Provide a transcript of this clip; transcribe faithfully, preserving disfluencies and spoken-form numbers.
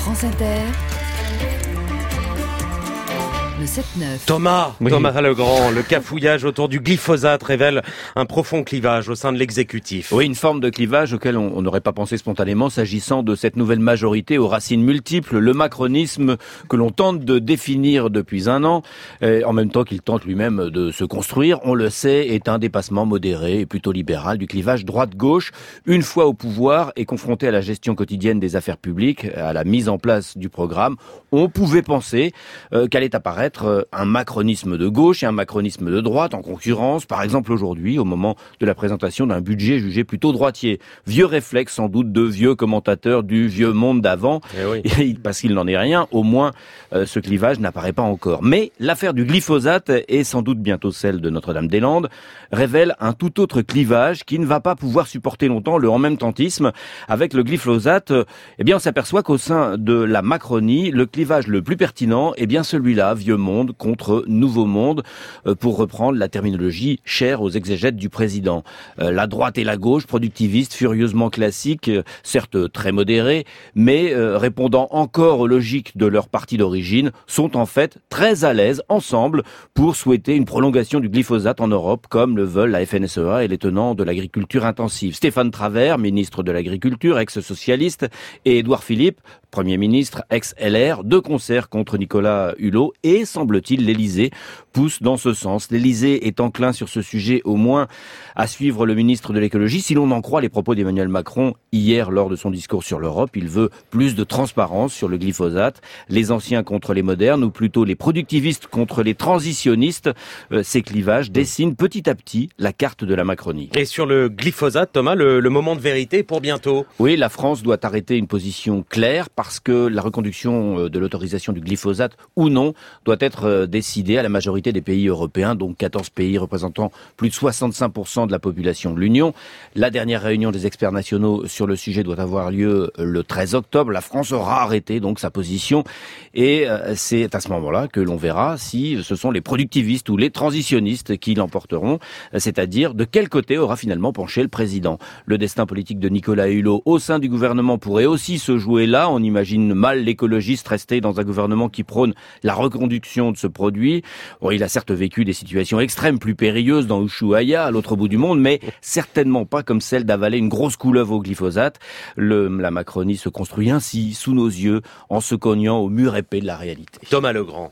France Inter, le sept neuf. Thomas, Oui. Thomas Legrand, le cafouillage autour du glyphosate révèle un profond clivage au sein de l'exécutif. Oui, une forme de clivage auquel on on n'aurait pas pensé spontanément s'agissant de cette nouvelle majorité aux racines multiples, le macronisme que l'on tente de définir depuis un an, et en même temps qu'il tente lui-même de se construire, on le sait, est un dépassement modéré et plutôt libéral du clivage droite-gauche. Une fois au pouvoir et confronté à la gestion quotidienne des affaires publiques, à la mise en place du programme, on pouvait penser euh, qu'allait apparaître un macronisme de gauche et un macronisme de droite en concurrence, par exemple aujourd'hui, au moment de la présentation d'un budget jugé plutôt droitier. Vieux réflexe sans doute de vieux commentateurs du vieux monde d'avant, Eh oui. et parce qu'il n'en est rien, au moins euh, ce clivage n'apparaît pas encore. Mais l'affaire du glyphosate, et sans doute bientôt celle de Notre-Dame-des-Landes, révèle un tout autre clivage qui ne va pas pouvoir supporter longtemps le en même tentisme. Avec le glyphosate, euh, eh bien on s'aperçoit qu'au sein de la Macronie, le clivage le plus pertinent est bien celui-là, vieux monde contre nouveau monde, euh, pour reprendre la terminologie chère aux exégètes du président. Euh, la droite et la gauche, productivistes, furieusement classiques, euh, certes très modérés, mais euh, répondant encore aux logiques de leur parti d'origine, sont en fait très à l'aise ensemble pour souhaiter une prolongation du glyphosate en Europe, comme le veulent la F N S E A et les tenants de l'agriculture intensive. Stéphane Travert, ministre de l'Agriculture, ex-socialiste, et Édouard Philippe, Premier ministre, ex-L R, de concert contre Nicolas Hulot, et semble-t-il l'Élysée pousse dans ce sens. L'Élysée est enclin sur ce sujet au moins à suivre le ministre de l'écologie. Si l'on en croit les propos d'Emmanuel Macron hier lors de son discours sur l'Europe, il veut plus de transparence sur le glyphosate. Les anciens contre les modernes, ou plutôt les productivistes contre les transitionnistes. Euh, ces clivages dessinent petit à petit la carte de la Macronie. Et sur le glyphosate, Thomas, le, le moment de vérité pour bientôt. Oui, la France doit arrêter une position claire parce que la reconduction de l'autorisation du glyphosate ou non doit être décidée à la majorité des pays européens, donc quatorze pays représentant plus de soixante-cinq pour cent de la population de l'Union. La dernière réunion des experts nationaux sur le sujet doit avoir lieu le treize octobre. La France aura arrêté donc sa position et c'est à ce moment-là que l'on verra si ce sont les productivistes ou les transitionnistes qui l'emporteront, c'est-à-dire de quel côté aura finalement penché le président. Le destin politique de Nicolas Hulot au sein du gouvernement pourrait aussi se jouer là. On imagine mal l'écologiste rester dans un gouvernement qui prône la reconduction de ce produit. Bon, il a certes vécu des situations extrêmes plus périlleuses dans Ushuaïa, à l'autre bout du monde, mais certainement pas comme celle d'avaler une grosse couleuvre au glyphosate. Le, la Macronie se construit ainsi, sous nos yeux, en se cognant au mur épais de la réalité. Thomas Legrand.